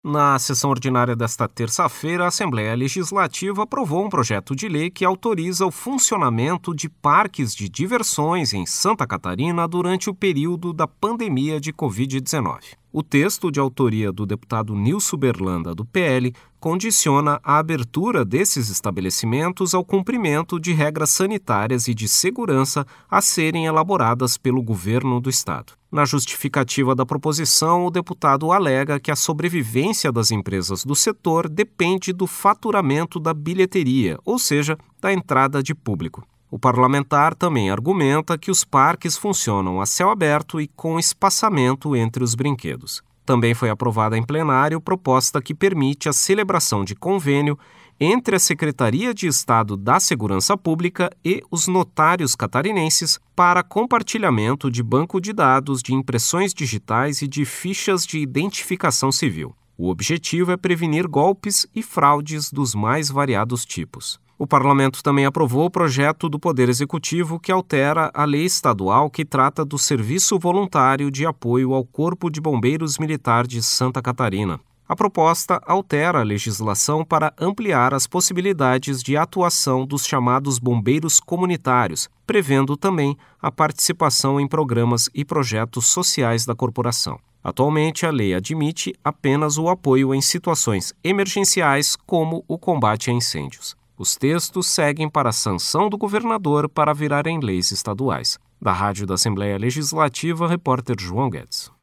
Na sessão ordinária desta terça-feira, a Assembleia Legislativa aprovou um projeto de lei que autoriza o funcionamento de parques de diversões em Santa Catarina durante o período da pandemia de Covid-19. O texto, de autoria do deputado Nilson Berlanda, do PL, condiciona a abertura desses estabelecimentos ao cumprimento de regras sanitárias e de segurança a serem elaboradas pelo governo do estado. Na justificativa da proposição, o deputado alega que a sobrevivência das empresas do setor depende do faturamento da bilheteria, ou seja, da entrada de público. O parlamentar também argumenta que os parques funcionam a céu aberto e com espaçamento entre os brinquedos. Também foi aprovada em plenário proposta que permite a celebração de convênio entre a Secretaria de Estado da Segurança Pública e os notários catarinenses para compartilhamento de banco de dados de impressões digitais e de fichas de identificação civil. O objetivo é prevenir golpes e fraudes dos mais variados tipos. O parlamento também aprovou o projeto do Poder Executivo que altera a lei estadual que trata do serviço voluntário de apoio ao Corpo de Bombeiros Militar de Santa Catarina. A proposta altera a legislação para ampliar as possibilidades de atuação dos chamados bombeiros comunitários, prevendo também a participação em programas e projetos sociais da corporação. Atualmente, a lei admite apenas o apoio em situações emergenciais, como o combate a incêndios. Os textos seguem para a sanção do governador para virarem leis estaduais. Da Rádio da Assembleia Legislativa, repórter João Guedes.